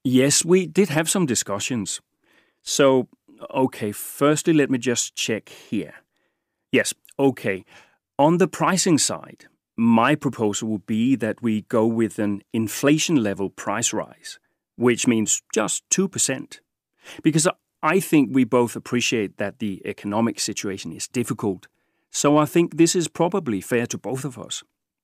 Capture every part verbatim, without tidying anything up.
Yes, we did have some discussions. So, okay, firstly, let me just check here. Yes, okay. On the pricing side, my proposal would be that we go with an inflation-level price rise, which means just two percent. Because I think we both appreciate that the economic situation is difficult, so I think this is probably fair to both of us.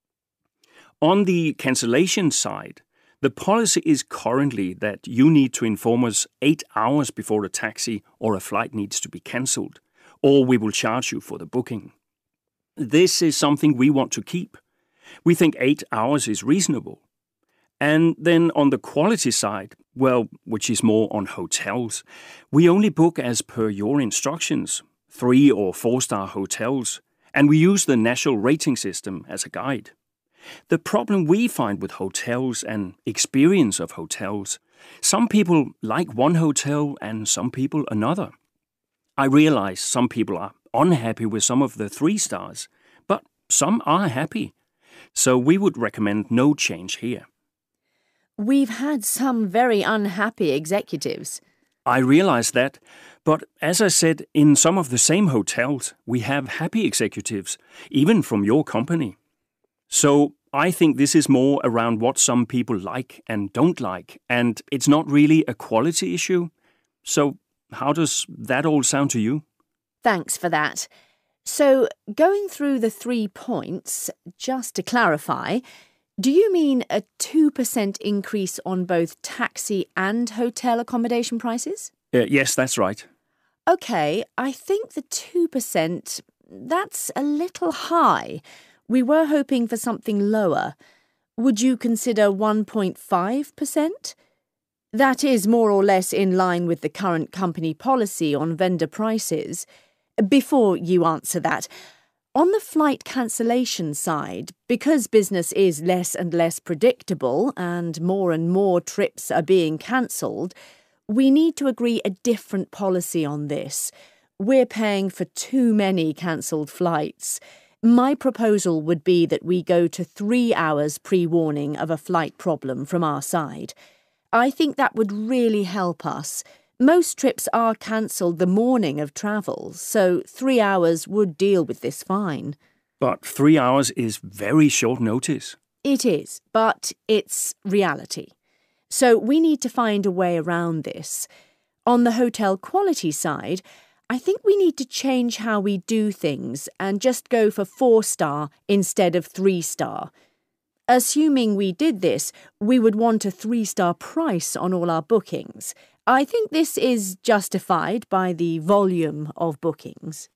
On the cancellation side, the policy is currently that you need to inform us eight hours before a taxi or a flight needs to be cancelled, or we will charge you for the booking. This is something we want to keep. We think eight hours is reasonable. And then on the quality side, well, which is more on hotels, we only book as per your instructions, three or four star hotels, and we use the national rating system as a guide. The problem we find with hotels and experience of hotels, some people like one hotel and some people another. I realize some people are unhappy with some of the three stars, but some are happy. So we would recommend no change here. We've had some very unhappy executives. I realize that, but as I said, in some of the same hotels, we have happy executives, even from your company. So I think this is more around what some people like and don't like, and it's not really a quality issue. So how does that all sound to you? Thanks for that. So, going through the three points, just to clarify, do you mean a two percent increase on both taxi and hotel accommodation prices? Uh, yes, that's right. OK, I think the two percent, that's a little high. We were hoping for something lower. Would you consider one point five percent? That is more or less in line with the current company policy on vendor prices. Before you answer that, on the flight cancellation side, because business is less and less predictable and more and more trips are being cancelled, we need to agree a different policy on this. We're paying for too many cancelled flights. My proposal would be that we go to three hours pre-warning of a flight problem from our side. I think that would really help us. Most trips are cancelled the morning of travel, so three hours would deal with this fine. But three hours is very short notice. It is, but it's reality. So we need to find a way around this. On the hotel quality side, I think we need to change how we do things and just go for four-star instead of three-star. Assuming we did this, we would want a three-star price on all our bookings. I think this is justified by the volume of bookings.